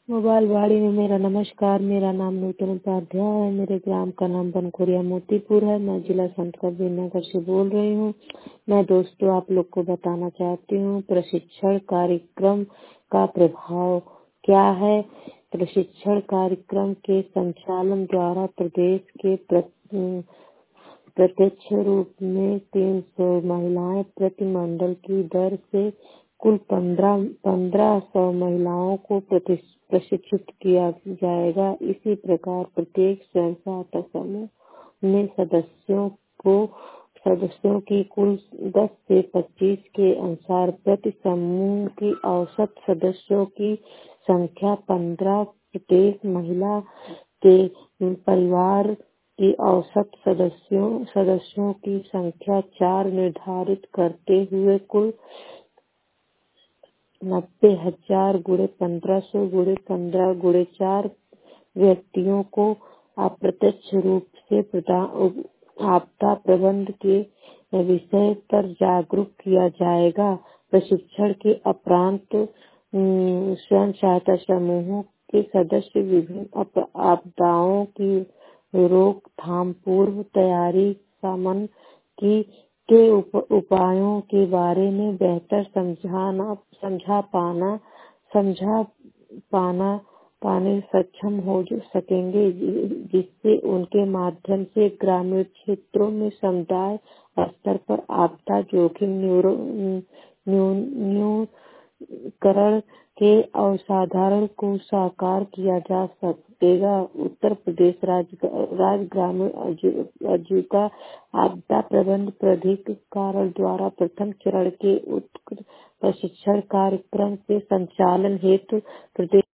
Mobile वाड़ी में मेरा नमस्कार। मेरा नाम नूतन उपाध्याय है। मेरे ग्राम का नाम बनकोरिया मोतीपुर है। मैं जिला संत कबीरनगर से बोल रही हूँ। मैं दोस्तों आप लोग को बताना चाहती हूँ प्रशिक्षण कार्यक्रम का प्रभाव क्या है। प्रशिक्षण कार्यक्रम के संचालन द्वारा प्रदेश के प्रत्यक्ष रूप में 300 महिलाएं प्रति मंडल की दर से कुल 1500 महिलाओं को प्रशिक्षित किया जाएगा। इसी प्रकार प्रत्येक स्वयं सहायता समूह में सदस्यों की कुल 10 से 25 के अनुसार प्रति समूह की औसत सदस्यों की संख्या 15, प्रत्येक महिला के परिवार की औसत सदस्यों की संख्या 4 निर्धारित करते हुए कुल 90,000 गुणे 1500 गुणे 15 गुणे 4 व्यक्तियों को अप्रत्यक्ष रूप से आपदा प्रबंधन के विषय पर जागरूक किया जाएगा। प्रशिक्षण के उपरांत स्वयं सहायता समूहों के सदस्य विभिन्न आपदाओं की रोकथाम, पूर्व तैयारी, शमन के उपायों के बारे में बेहतर समझा पाने सक्षम हो सकेंगे, जिससे उनके माध्यम से ग्रामीण क्षेत्रों में समुदाय स्तर पर आपदा जोखिम न्यूनीकरण के अवधारणा को साकार किया जा सकेगा। उत्तर प्रदेश राज्य ग्रामीण आजीविका आपदा प्रबंधन प्राधिकरण द्वारा प्रथम चरण के उत्कृष्ट प्रशिक्षण कार्यक्रम के संचालन हेतु प्रदेश